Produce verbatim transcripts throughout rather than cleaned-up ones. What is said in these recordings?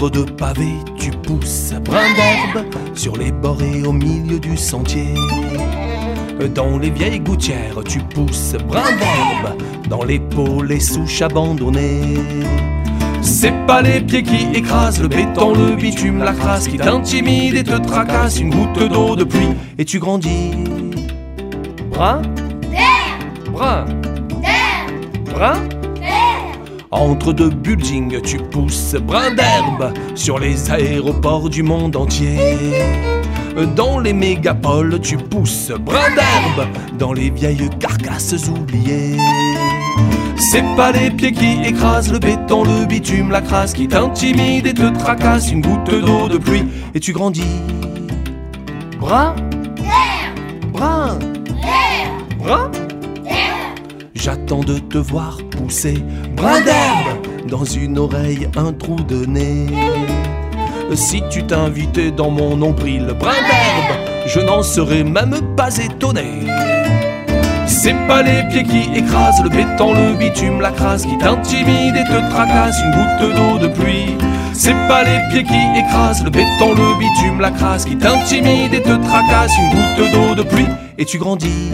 Entre deux pavés, tu pousses brin d'herbe sur les bords et au milieu du sentier. Dans les vieilles gouttières, tu pousses brin d'herbe dans les pots, les souches abandonnées. C'est pas les pieds qui écrasent le béton, le bitume, la crasse qui t'intimide et te tracasse. Une goutte d'eau de pluie et tu grandis. Brin d'herbe, brin d'herbe, brin d'herbe. Entre deux buildings, tu pousses brin d'herbe sur les aéroports du monde entier. Dans les mégapoles, tu pousses brin d'herbe dans les vieilles carcasses oubliées. C'est pas les pieds qui écrasent le béton, le bitume, la crasse qui t'intimide et te tracasse. Une goutte d'eau de pluie et tu grandis. Brin d'herbe, brin d'herbe, brin d'herbe. J'attends de te voir pousser brin d'herbe dans une oreille, un trou de nez. Si tu t'invitais dans mon nombril brin d'herbe, je n'en serais même pas étonné. C'est pas les pieds qui écrasent le béton, le bitume, la crasse qui t'intimide et te tracasse. Une goutte d'eau de pluie. C'est pas les pieds qui écrasent le béton, le bitume, la crasse qui t'intimide et te tracasse. Une goutte d'eau de pluie et tu grandis.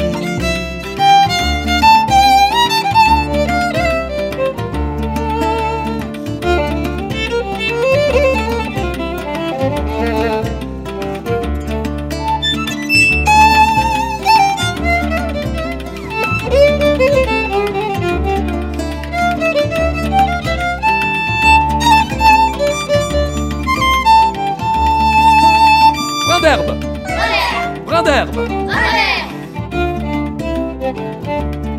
Brin d'herbe, brin d'herbe, brin d'herbe.